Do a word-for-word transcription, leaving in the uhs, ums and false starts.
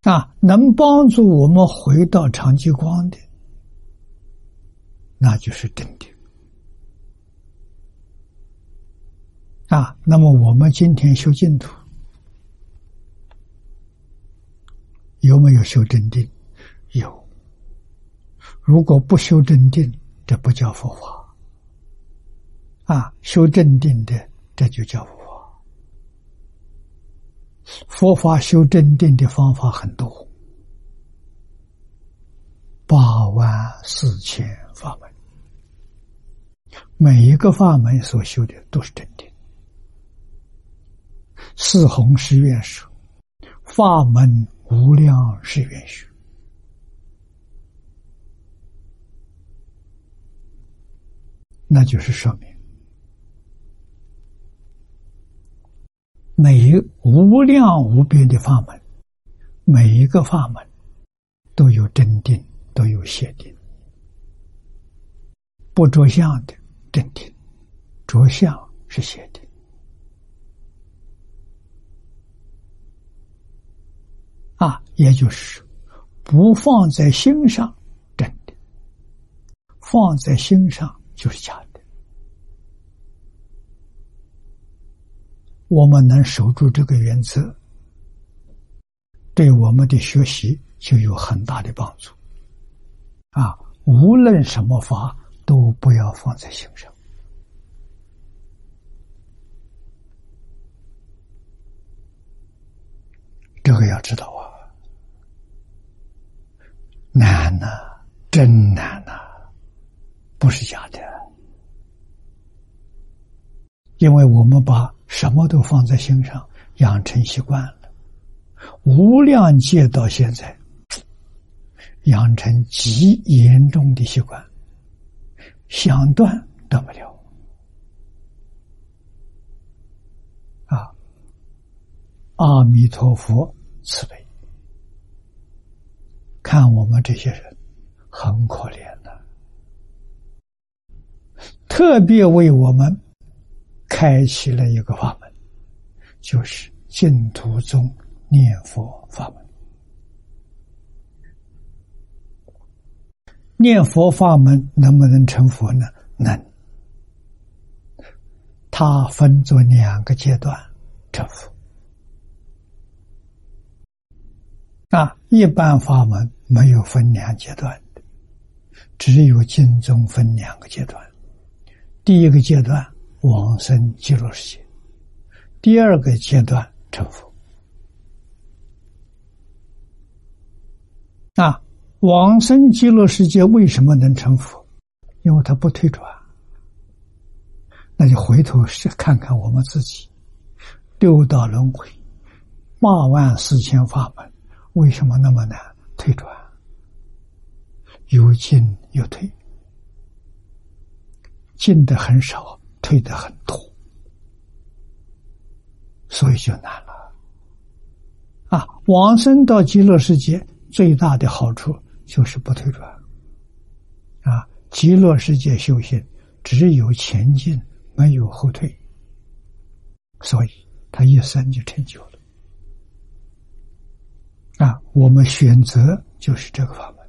啊，能帮助我们回到常寂光的，那就是真定。啊，那么我们今天修净土，有没有修真定？有。如果不修真定，这不叫佛法。啊，修真定的，这就叫佛法。佛法修真定的方法很多，八万四千法门，每一个法门所修的都是真定。四弘誓愿说，法门无量誓愿学。那就是说明，每一无量无边的法门，每一个法门都有真定，都有邪定。不着相的真定，着相是邪定。啊，也就是不放在心上真的，放在心上就是假的。我们能守住这个原则，对我们的学习就有很大的帮助。啊，无论什么法都不要放在心上。这个要知道啊。难呐、啊，真难呐、啊，不是假的。因为我们把什么都放在心上，养成习惯了，无量劫到现在，养成极严重的习惯，想断断不了。啊，阿弥陀佛慈悲。看我们这些人很可怜的，特别为我们开启了一个法门，就是净土宗念佛法门。念佛法门能不能成佛呢？能。它分作两个阶段成佛。啊，一般法门没有分两阶段的，只有经宗分两个阶段。第一个阶段往生极乐世界，第二个阶段成佛。啊，往生极乐世界为什么能成佛？因为它不退转。那就回头是看看我们自己，六道轮回，八万四千法门。为什么那么难退转？有进有退，进的很少，退的很多，所以就难了。啊，往生到极乐世界最大的好处就是不退转。啊，极乐世界修行只有前进，没有后退，所以他一生就成就了。啊，我们选择就是这个法门。